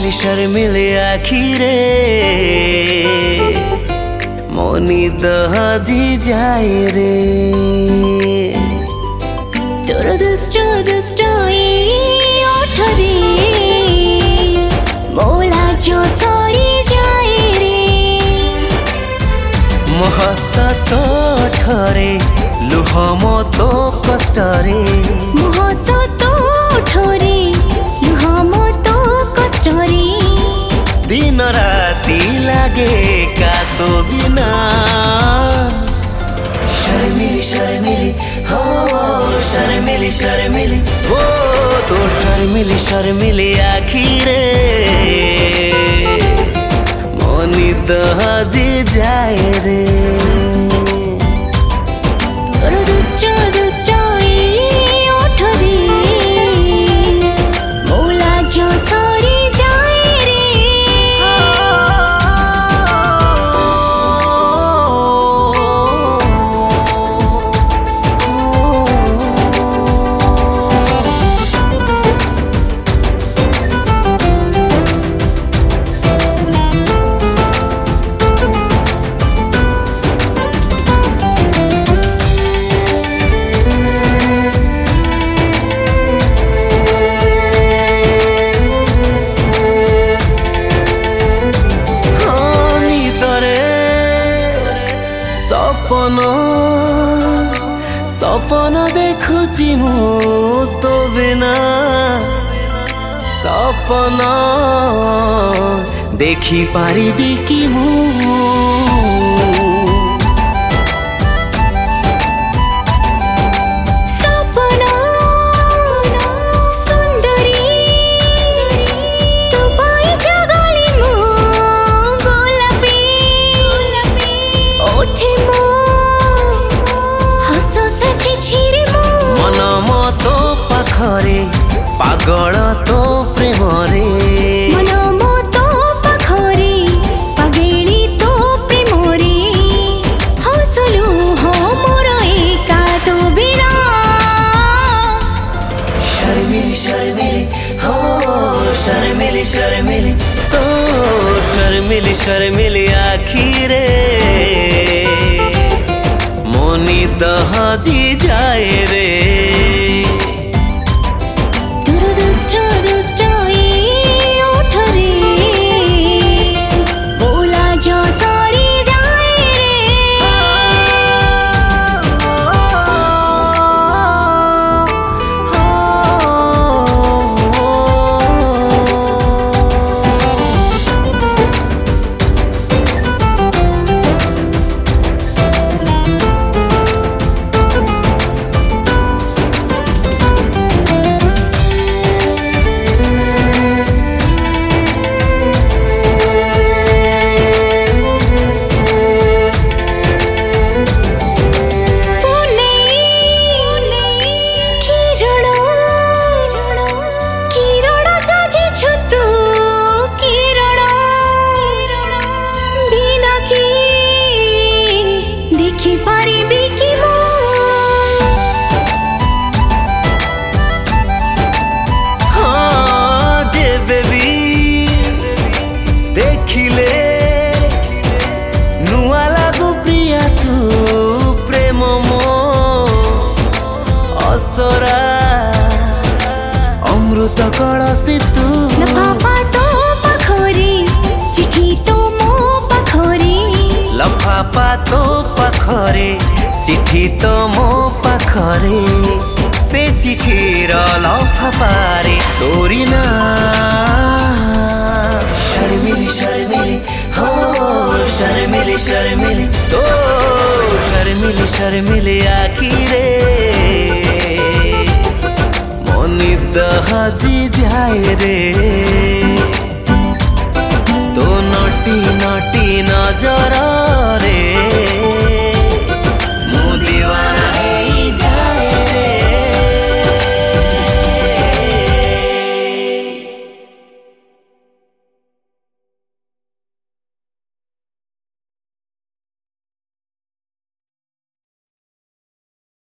शर्मिले आखिरे money दहजी जाए रे तोर दुष्ट दुष्ट ओठरे मोला जो सरी जाए रे महसत ठरे लुह मतो कष्टरे महसत ठरे लुह मतो कष्टरे दिन राति लागे का तो बिना शर्मिली शर्मिली हो शर्मिली शर्मिली हो तो शर्मिली शर्मिली आखिरे मनी दहजी जाए रे तोर दुष्ट दुष्ट ओठरे मोला जो सरी जाए रे सपन देखुची मु तो बिना सपन देखी पारिबी कि मु पाखरे पागल तो प्रेम रे मन मतो पाखरे पागेली तो प्रेम रे हसलु हो मोर एका तो बिना शर्मिली शर्मिली हो शर्मिली शर्मिली तो शर्मिली शर्मिली आखिरे मनी दहजी जाए रे अमृत कलसी तू लफाफा तो पाखरे चिठी तो मो पाखरे लफाफा तो पाखरे चिठी तो मो पाखरे से चिठीर लफाफारे तोरी ना शर्मिली शर्मिली हो शर्मिली शर्मिली तो शर्मिली शर्मिली आखिरे मनी दहजी जाए रे तो नटी नटी नजर